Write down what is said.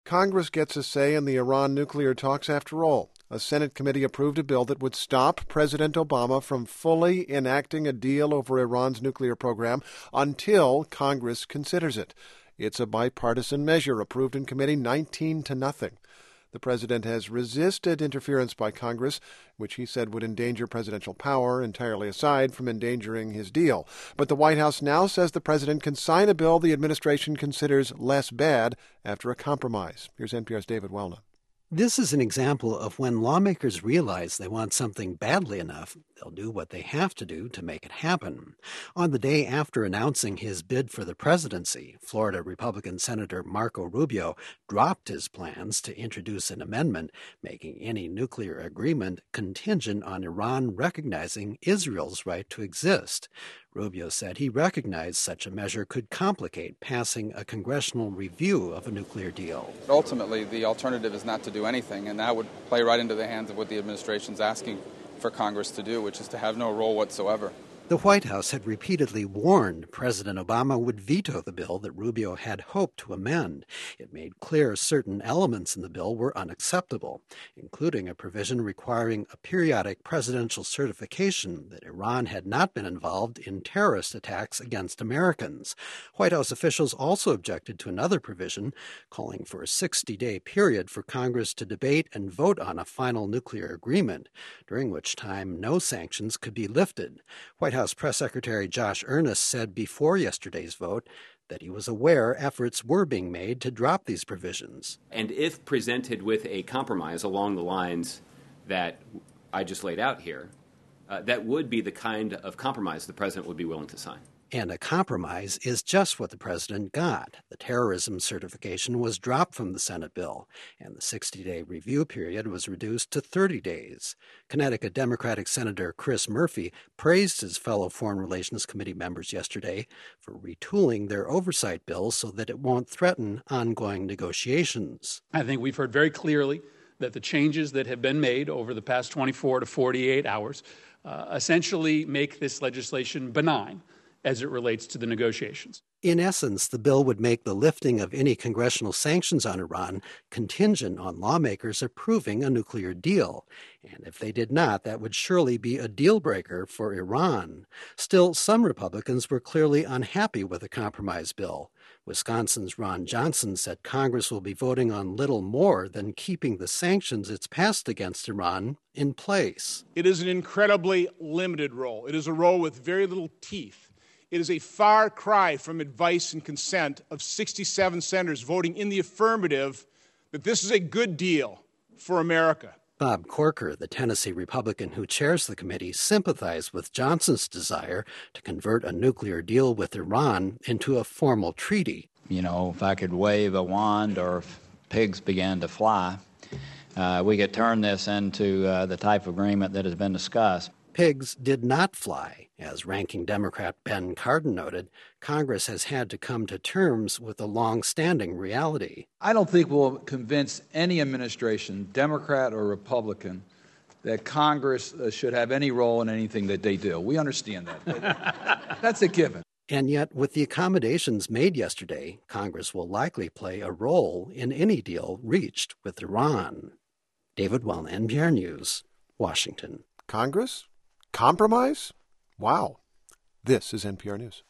Congress gets a say in the Iran nuclear talks after all. A Senate committee approved a bill that would stop President Obama from fully enacting a deal over Iran's nuclear program until Congress considers it. It's a bipartisan measure approved in committee 19-0. The president has resisted interference by Congress, which he said would endanger presidential power, entirely aside from endangering his deal. But the White House now says the president can sign a bill the administration considers less bad after a compromise. Here's NPR's David Welna. This is an example of when lawmakers realize they want something badly enough, they'll do what they have to do to make it happen. On the day after announcing his bid for the presidency, Florida Republican Senator Marco Rubio dropped his plans to introduce an amendment making any nuclear agreement contingent on Iran recognizing Israel's right to exist. Rubio said he recognized such a measure could complicate passing a congressional review of a nuclear deal. Ultimately, the alternative is not to do anything, and that would play right into the hands of what the administration's asking for Congress to do, which is to have no role whatsoever. The White House had repeatedly warned President Obama would veto the bill that Rubio had hoped to amend. It made clear certain elements in the bill were unacceptable, including a provision requiring a periodic presidential certification that Iran had not been involved in terrorist attacks against Americans. White House officials also objected to another provision calling for a 60-day period for Congress to debate and vote on a final nuclear agreement, during which time no sanctions could be lifted. White House Press Secretary Josh Earnest said before yesterday's vote that he was aware efforts were being made to drop these provisions. And if presented with a compromise along the lines that I just laid out here, that would be the kind of compromise the president would be willing to sign. And a compromise is just what the president got. The terrorism certification was dropped from the Senate bill, and the 60-day review period was reduced to 30 days. Connecticut Democratic Senator Chris Murphy praised his fellow Foreign Relations Committee members yesterday for retooling their oversight bill so that it won't threaten ongoing negotiations. I think we've heard very clearly that the changes that have been made over the past 24 to 48 hours essentially make this legislation benign as it relates to the negotiations. In essence, the bill would make the lifting of any congressional sanctions on Iran contingent on lawmakers approving a nuclear deal. And if they did not, that would surely be a deal breaker for Iran. Still, some Republicans were clearly unhappy with the compromise bill. Wisconsin's Ron Johnson said Congress will be voting on little more than keeping the sanctions it's passed against Iran in place. It is an incredibly limited role. It is a role with very little teeth. It is a far cry from advice and consent of 67 senators voting in the affirmative that this is a good deal for America. Bob Corker, the Tennessee Republican who chairs the committee, sympathized with Johnson's desire to convert a nuclear deal with Iran into a formal treaty. You know, if I could wave a wand or if pigs began to fly, we could turn this into the type of agreement that has been discussed. Pigs did not fly. As Ranking Democrat Ben Cardin noted, Congress has had to come to terms with a long-standing reality. I don't think we'll convince any administration, Democrat or Republican, that Congress should have any role in anything that they do. We understand that. That's a given. And yet, with the accommodations made yesterday, Congress will likely play a role in any deal reached with Iran. David Welna, NPR News, Washington. Congress? Compromise? Wow. This is NPR News.